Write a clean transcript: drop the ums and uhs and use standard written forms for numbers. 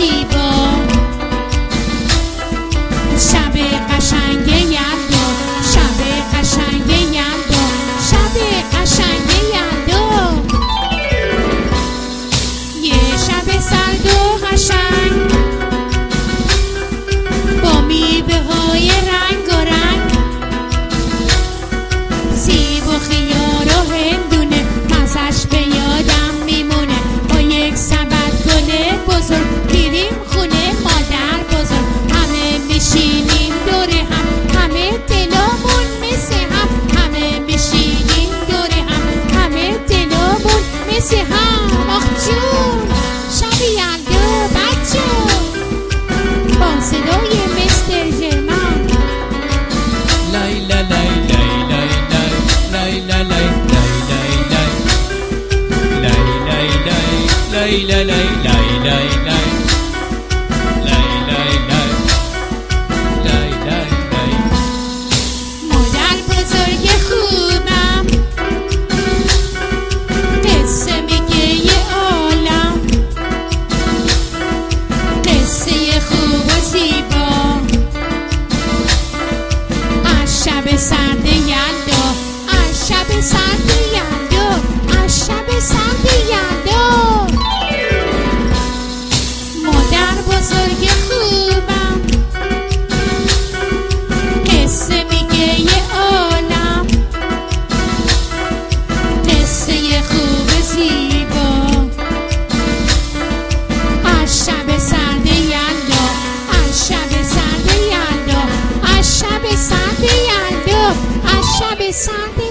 زیبا، شب قشنگ یلدا، شب قشنگ یلدا، شب قشنگ یلدا. یه شب سرد و قشنگ با میوه های رنگ و رنگ، سیب و خیار و هندونه مزش به یادم میمونه. با یک سبد گل بزرگ میریم خونه مادر بزرگ، همه میشینیم دور هم، همه دلامون مثل هم، همه میشینیم دور هم، همه دلامون مثل هم. آخ جون شب یلدا بچه‌ها با صدای مستر ژرمن. لیلا لیلا لیلا لیلا لیلا لیلا مادر بزرگ خوبم قصه میگه یه عالم، قصه خوب و زیبا از شب سرد یلدا، از شب سرد یلدا، از شب سرد یلدا. مادر بزرگ خوبم قصه میگه یه عالم، قصه خوب زیبا از شب سرد یلدا، از شب سرد یلدا، از شب سرد یلدا، از شب سرد